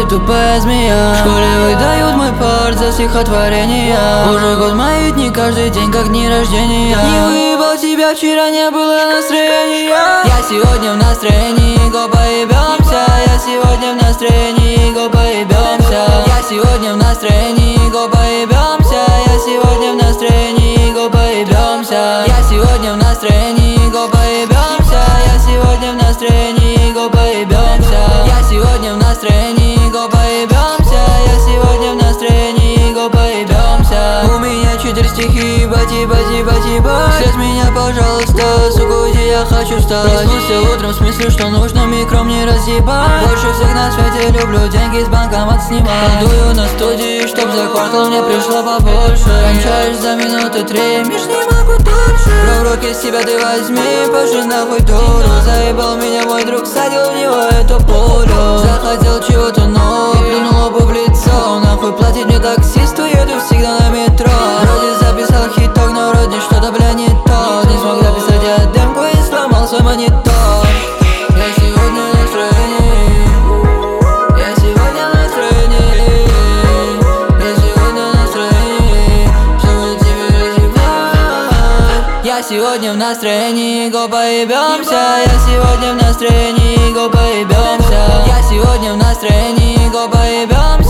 тупая змея. В школе выдают мой парт за стихотворение. Уже год мои дни, каждый день как дни рождения. Не выебал тебя, вчера не было настроения. Я сегодня в настроении, го поебемся. Я сегодня в настроении, го поебемся. Я сегодня в настроении, го поебемся. Я сегодня в настроении, го поебемся. Я сегодня в настроении, го поебемся. Я сегодня в настроении, го поебемся. Я сегодня в настроении, го поебемся. Я сегодня в настроении, го поебемся. У меня 4 стихи, бати, бати, бати, бати. Слезь меня, пожалуйста, сука, уйди, я хочу встать. Проснулся утром в смысле, что нужно микром не разъебать. Больше всех на свете люблю деньги с банкомат снимать. Колдую на студии, чтоб за квартал мне пришло побольше. Кончаешь за минуты 3, Миш, не могу дольше. Бро, в руки с тебя ты возьми, пошли нахуй дуру. Заебал меня мой друг, садил в него эту пулю. Захотел чего-то нового, плюнул оба в лицо. Нахуй платить мне таксисту, еду всегда на метро. Вроде записал хиток, но вроде что-то, бля, не то. Не смог записать я демку и сломал свой монитор. Я сегодня в настроении. Я сегодня в настроении. Я сегодня в настроении, чтобы тебя разъебать. Я сегодня в настроении, го поебемся. Я сегодня в настроении, го поебемся. Я сегодня в настроении, го поебемся.